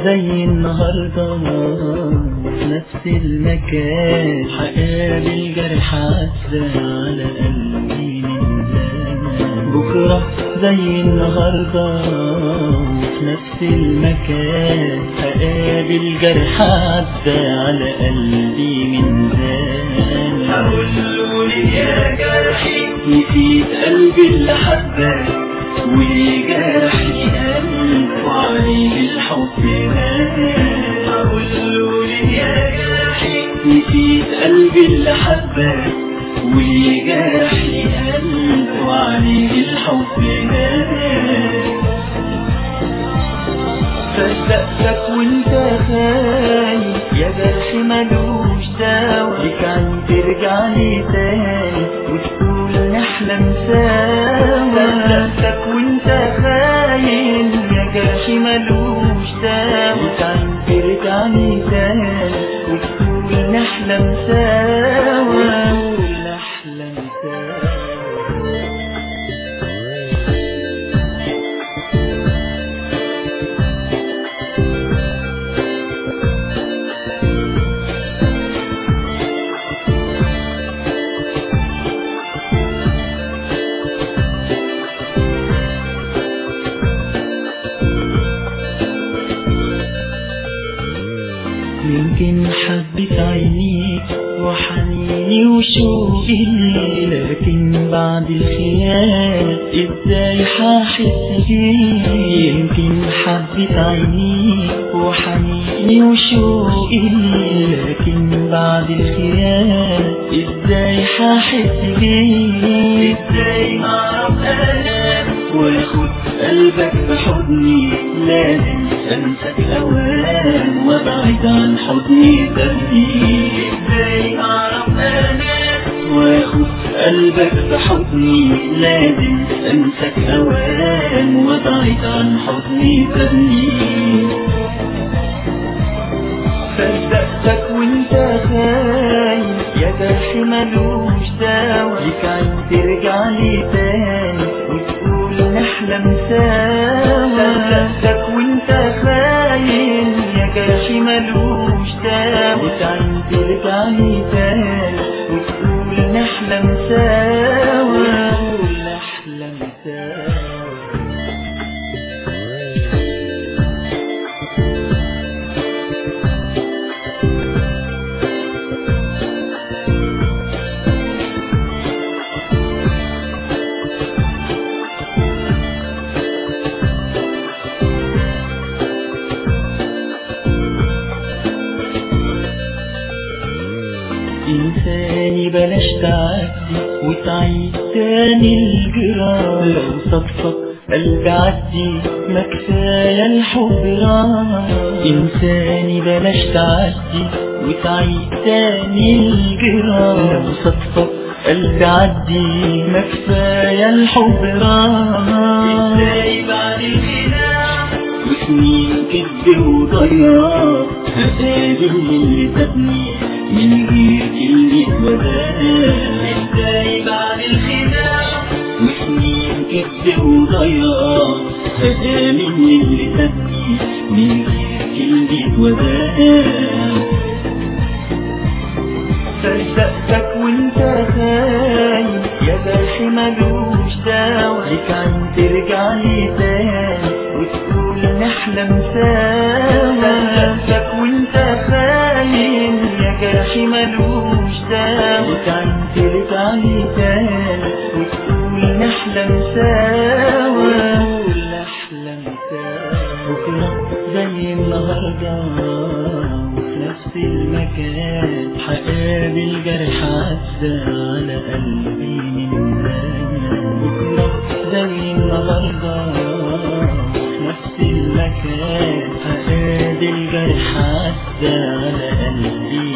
زي النهاردة في نفس المكان، هقابل جرح عدى على قلبي من زمان. بكرة زي النهاردة في نفس المكان، هقابل جرح عدى على قلبي من زمان. هقولولي يا جرحي نسيت قلبي اللي حبك، وجرحي قلبي وعليه الحب مات. هقولولي يا جرحي نسيت قلبي اللي حبك، وجرحي قلبي وعليه الحب مات. صدقتك وانت خايف يا جرح ملوش دوا، ليك عين ترجع لي تاني وتقول نحلم سوا. صدقتك وانت خايف يا جرح ملوش دوا، ليك عين ترجع لي تاني وتقول نحلم سوا، نحلم سوا. يمكن حبت عينيك وحنيني وشوقي، لكن بعد الخيانة ازاي هحس بيك. يمكن حبت عينيك وحنيني وشوقي، لكن بعد الخيانة ازاي هحس بيك. ازاي اعرف انام واخد قلبك بحضني، لازم انساك اوام وابعد عن حضني تبني. ازاي اعرف انام واخد قلبك بحضني، لازم انساك اوام وابعد عن حضني تبني. صدقتك وانت خايف يا جرح ملوش دوا، ليك عين ترجع لي تاني وتقول نحلم سوا. صدقتك وانت خايف يا جرح ملوش دوا، ليك عين ترجع لي تاني وتقول نحلم سوا، نحلم سوا. إنساني بلاش تعدي وتعيد تاني الجراح، لو صدفك قلبي عدي ما كفاية الحب راح. إنساني بلاش تعدي وتعيد تاني الجراح، لو صدفك قلبي عدي ما كفاية الحب راح. ازاي بعد الخداع وسنين كدب وضياع هقابل اللي سابني من غير كلمة وداع. ازاي بعد الخداع وسنين كدب وضياع هقابل اللي سابني من غير كلمة وداع. صدقتك وانت خايف يا جرح ملوش دوا، ليك عين ترجع لي تاني وتقول نحلم سوا. صدقتك وانت خايف يا جرح ملوش دوا، ليك عين ترجع لي تاني وتقول نحلم سوا، نحلم سوا. بكرة زي النهاردة نفس المكان، هقابل جرح عدى على قلبي من زمان. بكرة زي النهاردة نفس المكان، هقابل جرح عدى على قلبي